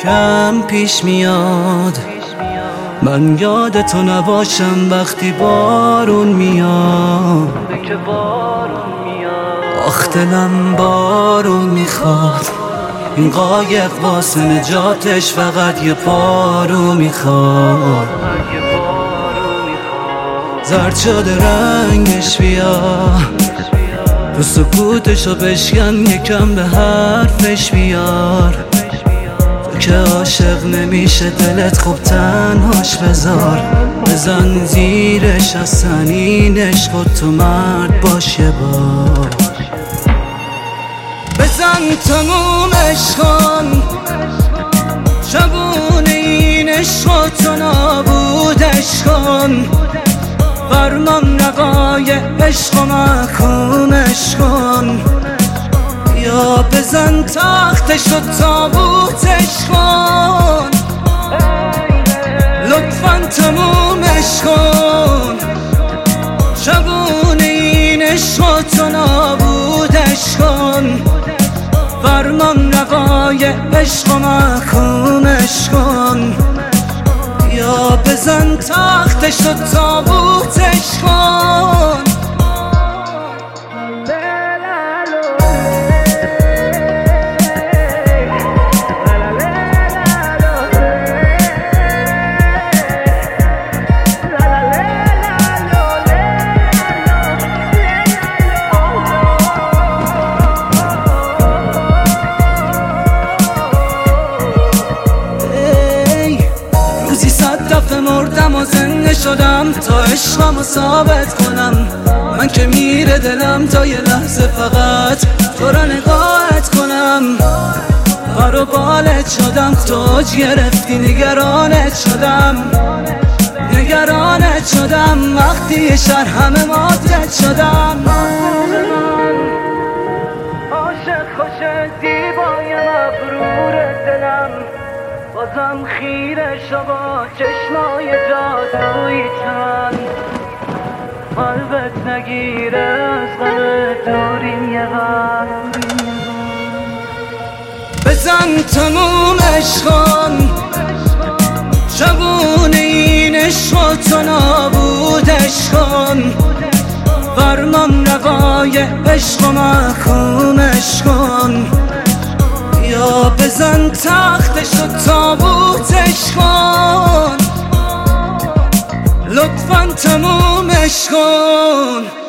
کم پیش میاد. من یادتو نباشم وقتی بارون میاد. آخ دلم بارون میخواد، این قایق واسه نجاتش فقط یه پارو میخواد. زرد شده رنگش بیا، تو سکوتشو بشکن، یکم به حرفش بیار. تو که عاشق نمیشه دلت خوب تنهاش بذار. بزن زیرش از سنینش، خود تو مرد باش یه بار. بزن تموم عشقان، شبونه این عشق و تو نابودش کن. فرمان نقای عشق و محکومش کن. یا بزن تختش و تابوتش کن. لطفاً تمومش کن. شبونه این عشق و تو نابودش کن. فرمان نقای عشق و محکومش کن. یا بزن تختش و تابوتش کن. مردم و زنده شدم تا عشقمو ثابت کنم. من که میره دلم تا یه لحظه فقط تو را نگاهت کنم. پر و بالت شدم، توج گرفتی، نگرانت شدم. نگرانت شدم وقتی یه شهر همه ماتت شدم. عاشق خوش زیبای مبرور دلم، بازم خیره شو با چشمای جادویی چند. قلبت نگیره از غم دوریم یه وقت. بزن تموم عشقان، شبونه این عشق و تو نابودش کن. فرمان نقای عشق و محکومش کن. یا بزن تختش و تابوتش کن. لطفاً تمومش کن.